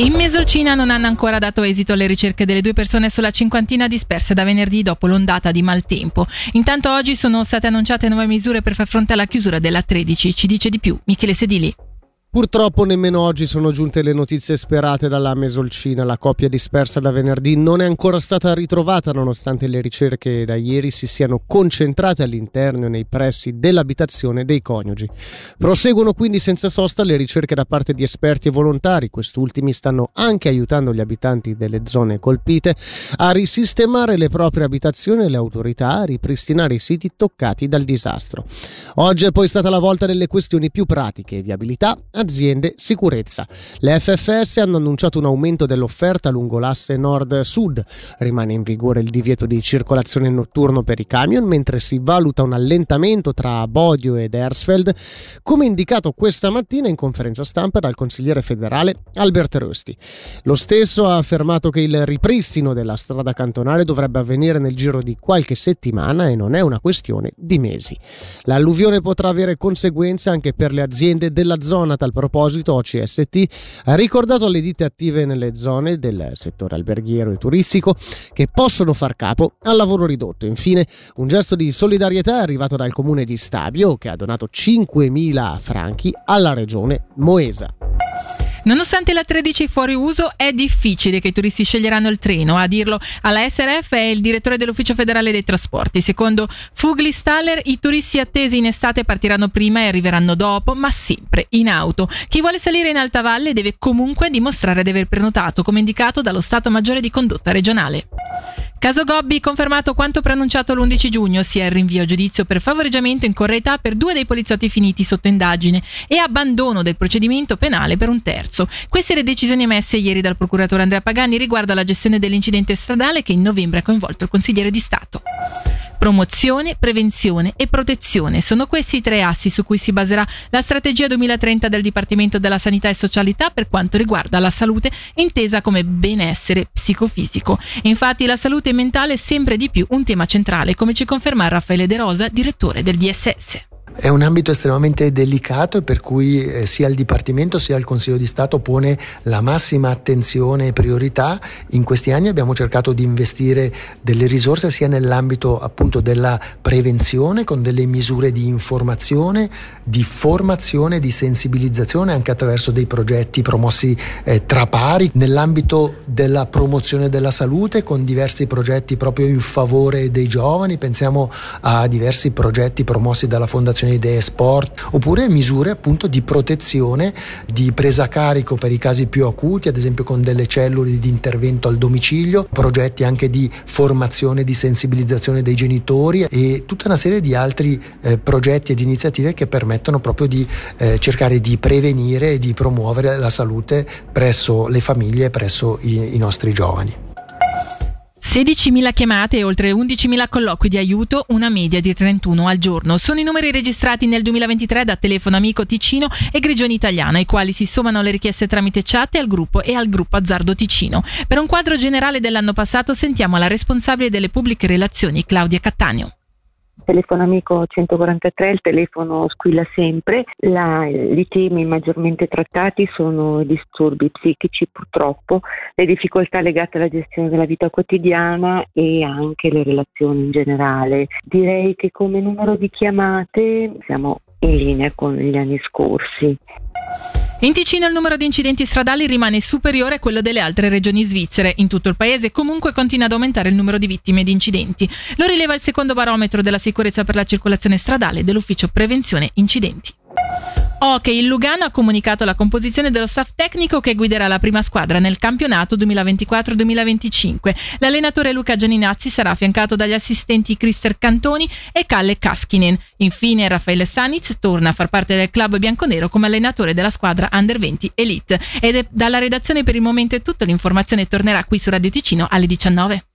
In Mesolcina non hanno ancora dato esito alle ricerche delle 2 persone sulla cinquantina disperse da venerdì dopo l'ondata di maltempo. Intanto oggi sono state annunciate nuove misure per far fronte alla chiusura della 13. Ci dice di più Michele Sedili. Purtroppo nemmeno oggi sono giunte le notizie sperate dalla Mesolcina. La coppia dispersa da venerdì non è ancora stata ritrovata, nonostante le ricerche da ieri si siano concentrate all'interno e nei pressi dell'abitazione dei coniugi. Proseguono quindi senza sosta le ricerche da parte di esperti e volontari. Quest'ultimi stanno anche aiutando gli abitanti delle zone colpite a risistemare le proprie abitazioni e le autorità a ripristinare i siti toccati dal disastro. Oggi è poi stata la volta delle questioni più pratiche: viabilità, aziende, sicurezza. Le FFS hanno annunciato un aumento dell'offerta lungo l'asse nord-sud. Rimane in vigore il divieto di circolazione notturno per i camion, mentre si valuta un allentamento tra Bodio ed Hersfeld, come indicato questa mattina in conferenza stampa dal consigliere federale Albert Rösti. Lo stesso ha affermato che il ripristino della strada cantonale dovrebbe avvenire nel giro di qualche settimana e non è una questione di mesi. L'alluvione potrà avere conseguenze anche per le aziende della zona. A tal proposito OCST ha ricordato alle ditte attive nelle zone del settore alberghiero e turistico che possono far capo al lavoro ridotto. Infine un gesto di solidarietà è arrivato dal comune di Stabio, che ha donato 5.000 franchi alla regione Moesa. Nonostante la 13 fuori uso, è difficile che i turisti sceglieranno il treno. A dirlo alla SRF è il direttore dell'Ufficio Federale dei Trasporti. Secondo Fugli-Staller, i turisti attesi in estate partiranno prima e arriveranno dopo, ma sempre in auto. Chi vuole salire in alta valle deve comunque dimostrare di aver prenotato, come indicato dallo Stato Maggiore di Condotta Regionale. Caso Gobbi, confermato quanto preannunciato l'11 giugno, sia il rinvio a giudizio per favoreggiamento in correità per 2 dei poliziotti finiti sotto indagine e abbandono del procedimento penale per un terzo. Queste le decisioni emesse ieri dal procuratore Andrea Pagani riguardo alla gestione dell'incidente stradale che in novembre ha coinvolto il consigliere di Stato. Promozione, prevenzione e protezione sono questi i 3 assi su cui si baserà la strategia 2030 del Dipartimento della Sanità e Socialità per quanto riguarda la salute intesa come benessere psicofisico. Infatti la salute mentale è sempre di più un tema centrale, come ci conferma Raffaele De Rosa, direttore del DSS. È un ambito estremamente delicato e per cui sia il Dipartimento sia il Consiglio di Stato pone la massima attenzione e priorità. In questi anni abbiamo cercato di investire delle risorse sia nell'ambito appunto della prevenzione, con delle misure di informazione, di formazione, di sensibilizzazione anche attraverso dei progetti promossi tra pari, nell'ambito della promozione della salute con diversi progetti proprio in favore dei giovani. Pensiamo a diversi progetti promossi dalla Fondazione Idee Sport, oppure misure appunto di protezione, di presa a carico per i casi più acuti, ad esempio con delle cellule di intervento al domicilio, progetti anche di formazione, di sensibilizzazione dei genitori e tutta una serie di altri progetti ed iniziative che permettono proprio di cercare di prevenire e di promuovere la salute presso le famiglie e presso i nostri giovani. 16.000 chiamate e oltre 11.000 colloqui di aiuto, una media di 31 al giorno. Sono i numeri registrati nel 2023 da Telefono Amico Ticino e Grigione Italiana, ai quali si sommano le richieste tramite chat al gruppo Azzardo Ticino. Per un quadro generale dell'anno passato sentiamo la responsabile delle pubbliche relazioni, Claudia Cattaneo. Telefono Amico 143, il telefono squilla sempre. I temi maggiormente trattati sono i disturbi psichici, purtroppo, le difficoltà legate alla gestione della vita quotidiana e anche le relazioni in generale. Direi che come numero di chiamate siamo in linea con gli anni scorsi. In Ticino il numero di incidenti stradali rimane superiore a quello delle altre regioni svizzere. In tutto il paese comunque continua ad aumentare il numero di vittime di incidenti. Lo rileva il secondo barometro della sicurezza per la circolazione stradale dell'Ufficio Prevenzione Incidenti. Hockey, il Lugano ha comunicato la composizione dello staff tecnico che guiderà la prima squadra nel campionato 2024-2025. L'allenatore Luca Gianinazzi sarà affiancato dagli assistenti Krister Cantoni e Kalle Kaskinen. Infine Raffaele Sanitz torna a far parte del club bianconero come allenatore della squadra Under 20 Elite. Ed è dalla redazione per il momento è tutto, l'informazione tornerà qui su Radio Ticino alle 19.